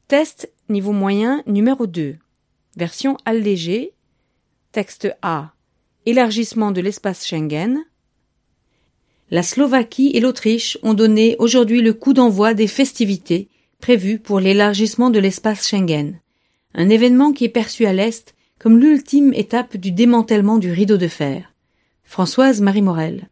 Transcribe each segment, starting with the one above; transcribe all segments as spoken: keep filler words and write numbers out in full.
Test niveau moyen numéro deux. Version allégée. Texte A. Élargissement de l'espace Schengen. La Slovaquie et l'Autriche ont donné aujourd'hui le coup d'envoi des festivités prévues pour l'élargissement de l'espace Schengen. Un événement qui est perçu à l'Est comme l'ultime étape du démantèlement du rideau de fer. Françoise Marie Morel.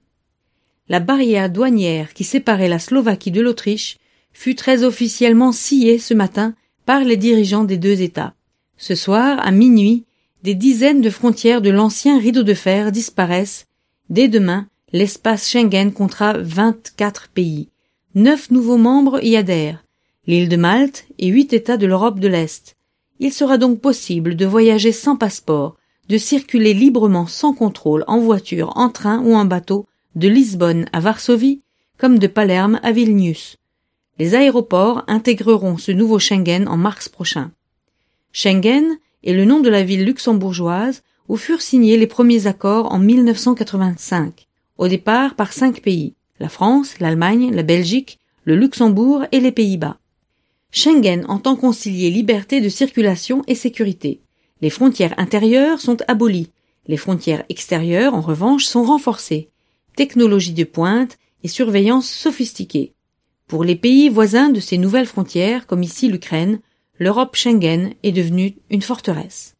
La barrière douanière qui séparait la Slovaquie de l'Autriche fut très officiellement sciée ce matin par les dirigeants des deux États. Ce soir, à minuit, des dizaines de frontières de l'ancien rideau de fer disparaissent. Dès demain, l'espace Schengen comptera vingt-quatre pays. Neuf nouveaux membres y adhèrent, l'île de Malte et huit États de l'Europe de l'Est. Il sera donc possible de voyager sans passeport, de circuler librement sans contrôle en voiture, en train ou en bateau, de Lisbonne à Varsovie, comme de Palerme à Vilnius. Les aéroports intégreront ce nouveau Schengen en mars prochain. Schengen est le nom de la ville luxembourgeoise où furent signés les premiers accords en mille neuf cent quatre-vingt-cinq, au départ par cinq pays, la France, l'Allemagne, la Belgique, le Luxembourg et les Pays-Bas. Schengen entend concilier liberté de circulation et sécurité. Les frontières intérieures sont abolies, les frontières extérieures, en revanche, sont renforcées. Technologie de pointe et surveillance sophistiquée. Pour les pays voisins de ces nouvelles frontières, comme ici l'Ukraine, l'Europe Schengen est devenue une forteresse.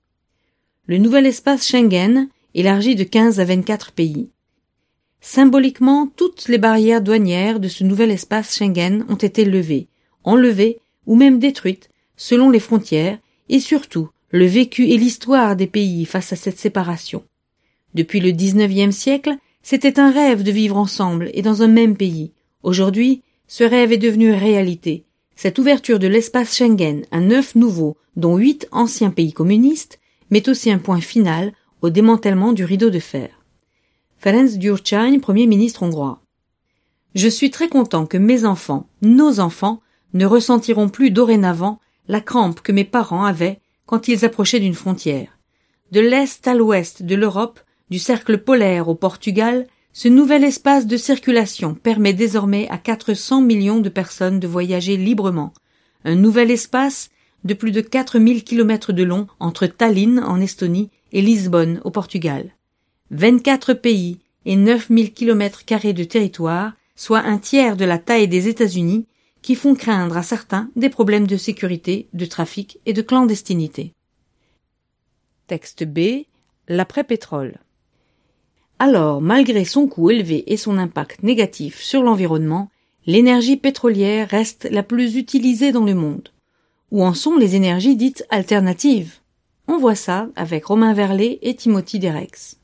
Le nouvel espace Schengen élargi de quinze à vingt-quatre pays. Symboliquement, toutes les barrières douanières de ce nouvel espace Schengen ont été levées, enlevées ou même détruites selon les frontières et surtout le vécu et l'histoire des pays face à cette séparation. Depuis le dix-neuvième siècle, c'était un rêve de vivre ensemble et dans un même pays. Aujourd'hui, ce rêve est devenu réalité. Cette ouverture de l'espace Schengen à neuf nouveaux, dont huit anciens pays communistes, met aussi un point final au démantèlement du rideau de fer. Ferenc Gyurcsány, Premier ministre hongrois. Je suis très content que mes enfants, nos enfants, ne ressentiront plus dorénavant la crampe que mes parents avaient quand ils approchaient d'une frontière. De l'est à l'ouest de l'Europe, du cercle polaire au Portugal, ce nouvel espace de circulation permet désormais à quatre cents millions de personnes de voyager librement. Un nouvel espace de plus de quatre mille kilomètres de long entre Tallinn en Estonie et Lisbonne au Portugal. vingt-quatre pays et neuf mille kilomètres carrés de territoire, soit un tiers de la taille des États-Unis, qui font craindre à certains des problèmes de sécurité, de trafic et de clandestinité. Texte B. L'après-pétrole. Alors, malgré son coût élevé et son impact négatif sur l'environnement, l'énergie pétrolière reste la plus utilisée dans le monde. Où en sont les énergies dites alternatives? On voit ça avec Romain Verlet et Timothy Derex.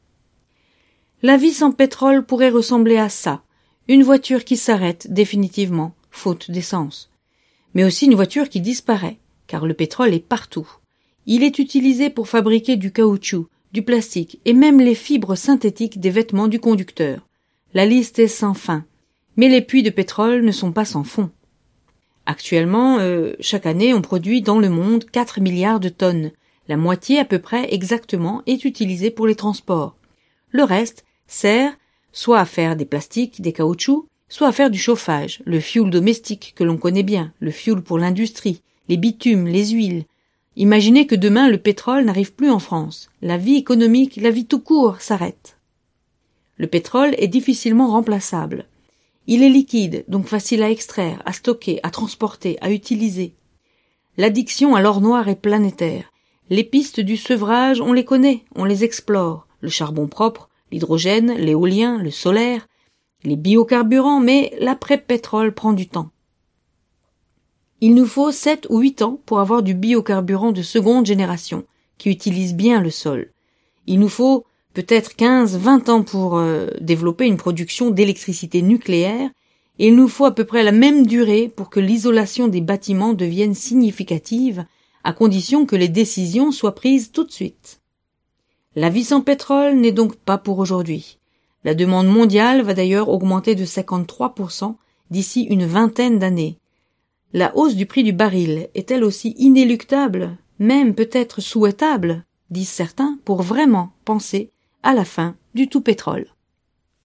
La vie sans pétrole pourrait ressembler à ça, une voiture qui s'arrête définitivement, faute d'essence. Mais aussi une voiture qui disparaît, car le pétrole est partout. Il est utilisé pour fabriquer du caoutchouc, du plastique et même les fibres synthétiques des vêtements du conducteur. La liste est sans fin. Mais les puits de pétrole ne sont pas sans fond. Actuellement, euh, chaque année, on produit dans le monde quatre milliards de tonnes. La moitié à peu près exactement est utilisée pour les transports. Le reste sert soit à faire des plastiques, des caoutchoucs, soit à faire du chauffage, le fioul domestique que l'on connaît bien, le fioul pour l'industrie, les bitumes, les huiles. Imaginez que demain le pétrole n'arrive plus en France. La vie économique, la vie tout court s'arrête. Le pétrole est difficilement remplaçable. Il est liquide, donc facile à extraire, à stocker, à transporter, à utiliser. L'addiction à l'or noir est planétaire. Les pistes du sevrage, on les connaît, on les explore. Le charbon propre, l'hydrogène, l'éolien, le solaire, les biocarburants, mais l'après-pétrole prend du temps. Il nous faut sept ou huit ans pour avoir du biocarburant de seconde génération, qui utilise bien le sol. Il nous faut peut-être quinze, vingt ans pour euh, développer une production d'électricité nucléaire, et il nous faut à peu près la même durée pour que l'isolation des bâtiments devienne significative, à condition que les décisions soient prises tout de suite. La vie sans pétrole n'est donc pas pour aujourd'hui. La demande mondiale va d'ailleurs augmenter de cinquante-trois pour cent d'ici une vingtaine d'années. La hausse du prix du baril est-elle aussi inéluctable, même peut-être souhaitable, disent certains, pour vraiment penser à la fin du tout pétrole.